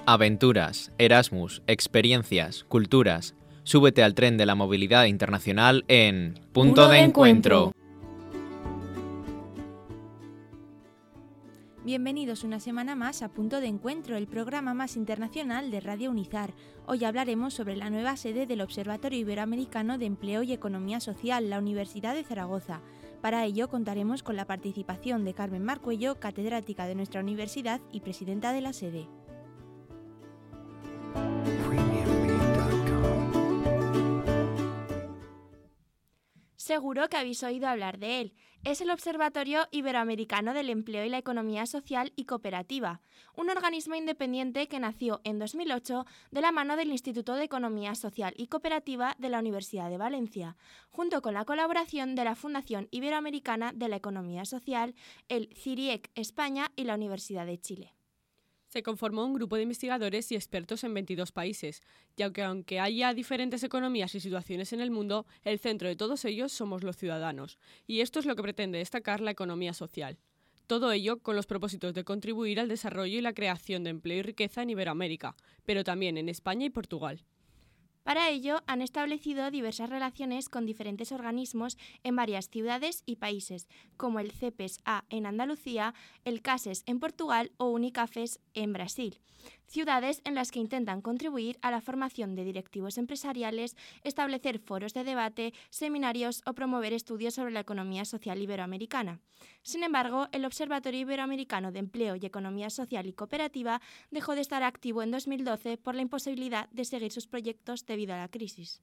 Aventuras, Erasmus, experiencias, culturas. Súbete al tren de la movilidad internacional en Punto de Encuentro. Bienvenidos una semana más a Punto de Encuentro, el programa más internacional de Radio Unizar. Hoy hablaremos sobre la nueva sede del Observatorio Iberoamericano de Empleo y Economía Social, la Universidad de Zaragoza. Para ello contaremos con la participación de Carmen Marcuello, catedrática de nuestra universidad y presidenta de la sede. Seguro que habéis oído hablar de él. Es el Observatorio Iberoamericano del Empleo y la Economía Social y Cooperativa, un organismo independiente que nació en 2008 de la mano del Instituto de Economía Social y Cooperativa de la Universidad de Valencia, junto con la colaboración de la Fundación Iberoamericana de la Economía Social, el CIRIEC España y la Universidad de Chile. Se conformó un grupo de investigadores y expertos en 22 países, y aunque haya diferentes economías y situaciones en el mundo, el centro de todos ellos somos los ciudadanos, y esto es lo que pretende destacar la economía social. Todo ello con los propósitos de contribuir al desarrollo y la creación de empleo y riqueza en Iberoamérica, pero también en España y Portugal. Para ello, han establecido diversas relaciones con diferentes organismos en varias ciudades y países, como el CEPES-A en Andalucía, el CASES en Portugal o Unicafes en Brasil. Ciudades en las que intentan contribuir a la formación de directivos empresariales, establecer foros de debate, seminarios o promover estudios sobre la economía social iberoamericana. Sin embargo, el Observatorio Iberoamericano de Empleo y Economía Social y Cooperativa dejó de estar activo en 2012 por la imposibilidad de seguir sus proyectos debido a la crisis.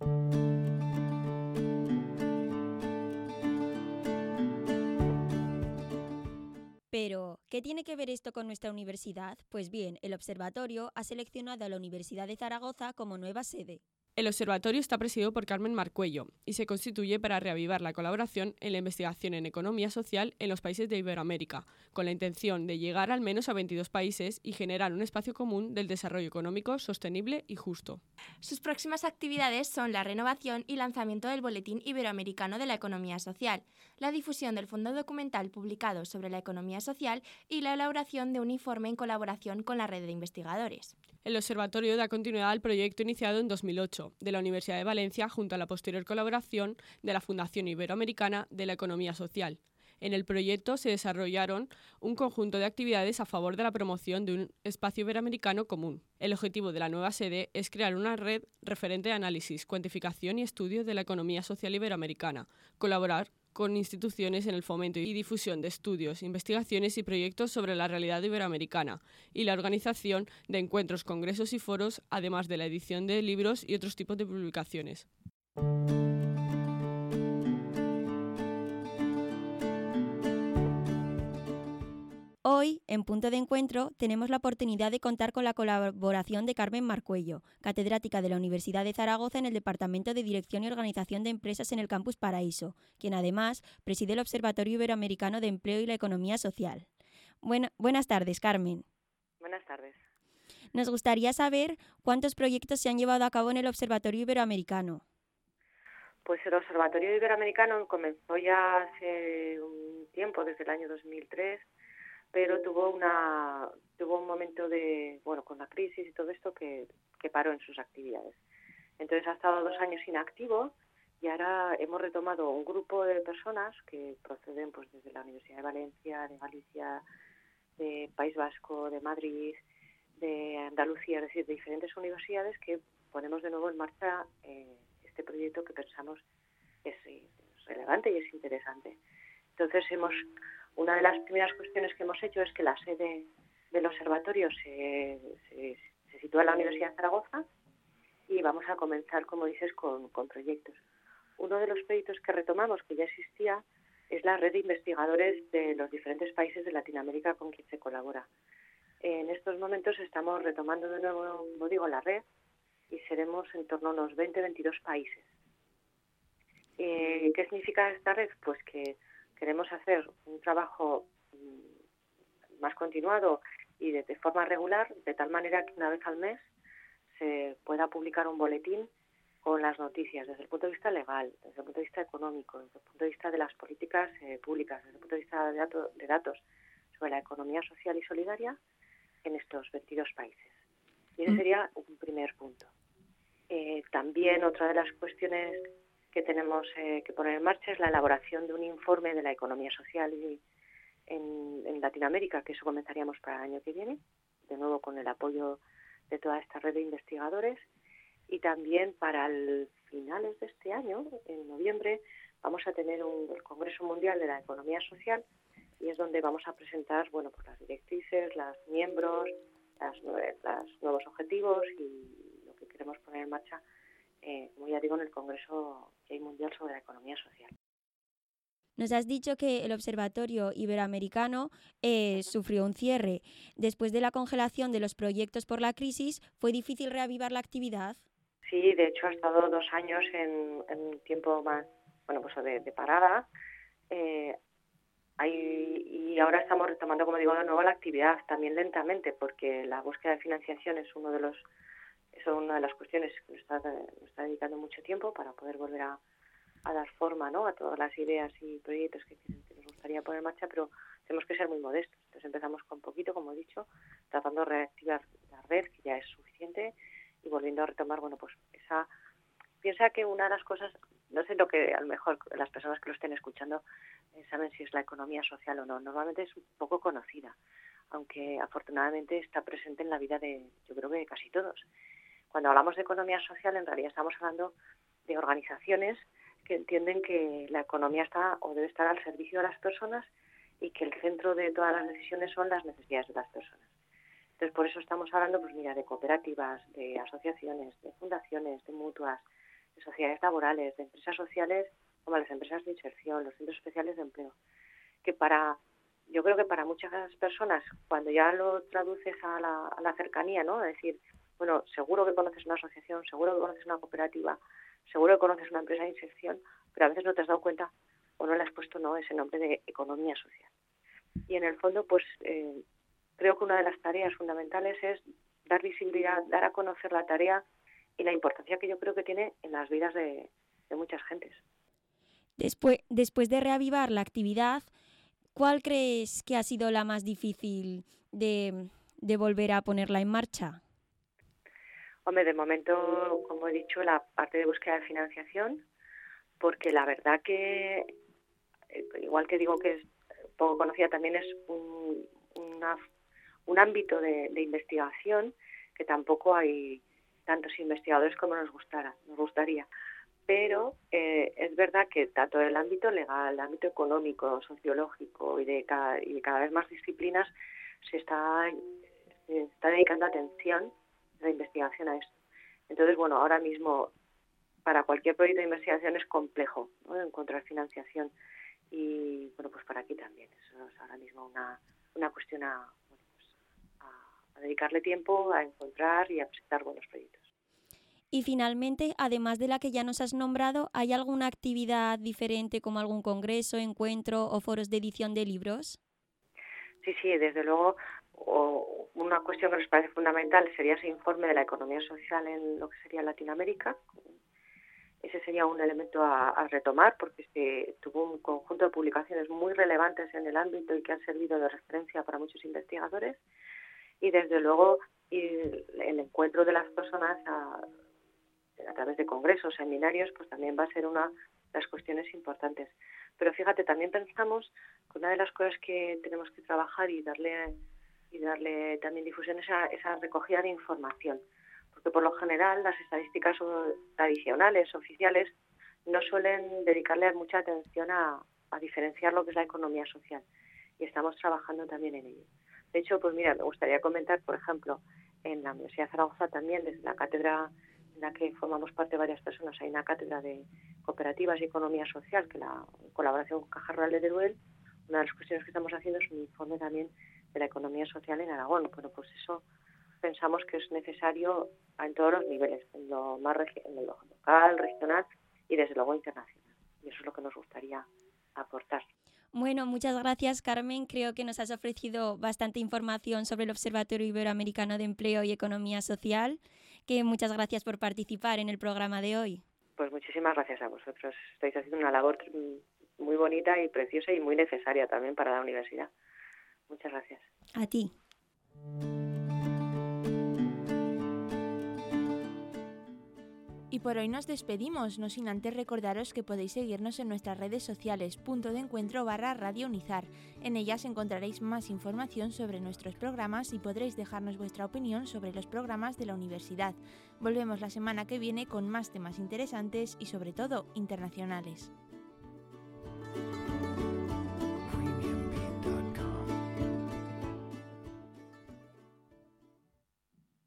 Pero, ¿qué tiene que ver esto con nuestra universidad? Pues bien, el observatorio ha seleccionado a la Universidad de Zaragoza como nueva sede. El observatorio está presidido por Carmen Marcuello y se constituye para reavivar la colaboración en la investigación en economía social en los países de Iberoamérica, con la intención de llegar al menos a 22 países y generar un espacio común del desarrollo económico sostenible y justo. Sus próximas actividades son la renovación y lanzamiento del Boletín Iberoamericano de la Economía Social, la difusión del fondo documental publicado sobre la economía social y la elaboración de un informe en colaboración con la red de investigadores. El observatorio da continuidad al proyecto iniciado en 2008 de la Universidad de Valencia junto a la posterior colaboración de la Fundación Iberoamericana de la Economía Social. En el proyecto se desarrollaron un conjunto de actividades a favor de la promoción de un espacio iberoamericano común. El objetivo de la nueva sede es crear una red referente de análisis, cuantificación y estudio de la economía social iberoamericana, colaborar con instituciones en el fomento y difusión de estudios, investigaciones y proyectos sobre la realidad iberoamericana y la organización de encuentros, congresos y foros, además de la edición de libros y otros tipos de publicaciones. Hoy, en Punto de Encuentro, tenemos la oportunidad de contar con la colaboración de Carmen Marcuello, catedrática de la Universidad de Zaragoza en el Departamento de Dirección y Organización de Empresas en el Campus Paraíso, quien además preside el Observatorio Iberoamericano de Empleo y la Economía Social. Buenas tardes, Carmen. Buenas tardes. Nos gustaría saber cuántos proyectos se han llevado a cabo en el Observatorio Iberoamericano. Pues el Observatorio Iberoamericano comenzó ya hace un tiempo, desde el año 2003, pero tuvo un momento con la crisis y todo esto que paró en sus actividades. Entonces ha estado 2 años inactivo y ahora hemos retomado un grupo de personas que proceden pues desde la Universidad de Valencia, de Galicia, de País Vasco, de Madrid, de Andalucía, es decir, de diferentes universidades que ponemos de nuevo en marcha este proyecto que pensamos es relevante y es interesante. Entonces una de las primeras cuestiones que hemos hecho es que la sede del observatorio se sitúa en la Universidad de Zaragoza y vamos a comenzar, como dices, con proyectos. Uno de los proyectos que retomamos, que ya existía, es la red de investigadores de los diferentes países de Latinoamérica con quien se colabora. En estos momentos estamos retomando de nuevo, como digo, la red y seremos en torno a unos 20-22 países. ¿Qué significa esta red? Pues que queremos hacer un trabajo más continuado y de forma regular, de tal manera que una vez al mes se pueda publicar un boletín con las noticias desde el punto de vista legal, desde el punto de vista económico, desde el punto de vista de las políticas públicas, desde el punto de vista de datos sobre la economía social y solidaria en estos 22 países. Y ese sería un primer punto. También otra de las cuestiones que tenemos que poner en marcha es la elaboración de un informe de la economía social en Latinoamérica, que eso comenzaríamos para el año que viene, de nuevo con el apoyo de toda esta red de investigadores. Y también para finales de este año, en noviembre, vamos a tener el Congreso Mundial de la Economía Social, y es donde vamos a presentar, bueno, pues las directrices, los miembros, los nuevos objetivos y lo que queremos poner en marcha, como ya digo, en el Congreso que hay mundial sobre la economía social. Nos has dicho que el Observatorio Iberoamericano sufrió un cierre. Después de la congelación de los proyectos por la crisis, ¿fue difícil reavivar la actividad? Sí, de hecho ha estado 2 años en un tiempo más, bueno, pues de parada. Y ahora estamos retomando, como digo, de nuevo la actividad, también lentamente, porque la búsqueda de financiación es una de las cuestiones que nos está dedicando mucho tiempo para poder volver a dar forma, ¿no?, a todas las ideas y proyectos que nos gustaría poner en marcha, pero tenemos que ser muy modestos. Entonces empezamos con poquito, como he dicho, tratando de reactivar la red, que ya es suficiente, y volviendo a retomar, bueno, pues piensa que una de las cosas, no sé lo que a lo mejor las personas que lo estén escuchando saben si es la economía social o no. Normalmente es un poco conocida, aunque afortunadamente está presente en la vida yo creo que de casi todos. Cuando hablamos de economía social, en realidad estamos hablando de organizaciones que entienden que la economía está o debe estar al servicio de las personas y que el centro de todas las decisiones son las necesidades de las personas. Entonces, por eso estamos hablando, pues mira, de cooperativas, de asociaciones, de fundaciones, de mutuas, de sociedades laborales, de empresas sociales, como las empresas de inserción, los centros especiales de empleo, que yo creo que para muchas personas, cuando ya lo traduces a la cercanía, ¿no?, es decir, bueno, seguro que conoces una asociación, seguro que conoces una cooperativa, seguro que conoces una empresa de inserción, pero a veces no te has dado cuenta o no le has puesto ese nombre de economía social. Y en el fondo, pues creo que una de las tareas fundamentales es dar visibilidad, dar a conocer la tarea y la importancia que yo creo que tiene en las vidas de muchas gentes. Después de reavivar la actividad, ¿cuál crees que ha sido la más difícil de volver a ponerla en marcha? Hombre, de momento, como he dicho, la parte de búsqueda de financiación, porque la verdad que, igual que digo que es poco conocida, también es un ámbito de investigación que tampoco hay tantos investigadores como nos gustaría. Pero es verdad que tanto el ámbito legal, el ámbito económico, sociológico y de cada vez más disciplinas se está dedicando atención a la investigación a esto. Entonces, bueno, ahora mismo para cualquier proyecto de investigación es complejo, ¿no?, encontrar financiación, y bueno, pues para aquí también. Eso es ahora mismo una cuestión a dedicarle tiempo, a encontrar y a presentar buenos proyectos. Y finalmente, además de la que ya nos has nombrado, ¿hay alguna actividad diferente como algún congreso, encuentro o foros de edición de libros? Sí, desde luego. Una cuestión que nos parece fundamental sería ese informe de la economía social en lo que sería Latinoamérica. Ese sería un elemento a retomar, porque tuvo un conjunto de publicaciones muy relevantes en el ámbito y que han servido de referencia para muchos investigadores. Y desde luego el encuentro de las personas a través de congresos, seminarios, pues también va a ser una de las cuestiones importantes. Pero fíjate, también pensamos que una de las cosas que tenemos que trabajar y darle también difusión es esa recogida de información, porque por lo general las estadísticas tradicionales, oficiales, no suelen dedicarle mucha atención a diferenciar lo que es la economía social, y estamos trabajando también en ello. De hecho, pues mira, me gustaría comentar, por ejemplo, en la Universidad de Zaragoza también, desde la cátedra en la que formamos parte varias personas, hay una cátedra de cooperativas y economía social, que en colaboración con Caja Rural de Teruel, una de las cuestiones que estamos haciendo es un informe también de la economía social en Aragón. Bueno, pues eso pensamos que es necesario en todos los niveles, en lo local, regional y desde luego internacional. Y eso es lo que nos gustaría aportar. Bueno, muchas gracias, Carmen. Creo que nos has ofrecido bastante información sobre el Observatorio Iberoamericano de Empleo y Economía Social. Muchas gracias por participar en el programa de hoy. Pues muchísimas gracias a vosotros. Estáis haciendo una labor muy bonita y preciosa y muy necesaria también para la universidad. Muchas gracias. A ti. Y por hoy nos despedimos, no sin antes recordaros que podéis seguirnos en nuestras redes sociales, Punto de Encuentro /Radio Unizar. En ellas encontraréis más información sobre nuestros programas y podréis dejarnos vuestra opinión sobre los programas de la universidad. Volvemos la semana que viene con más temas interesantes y sobre todo internacionales.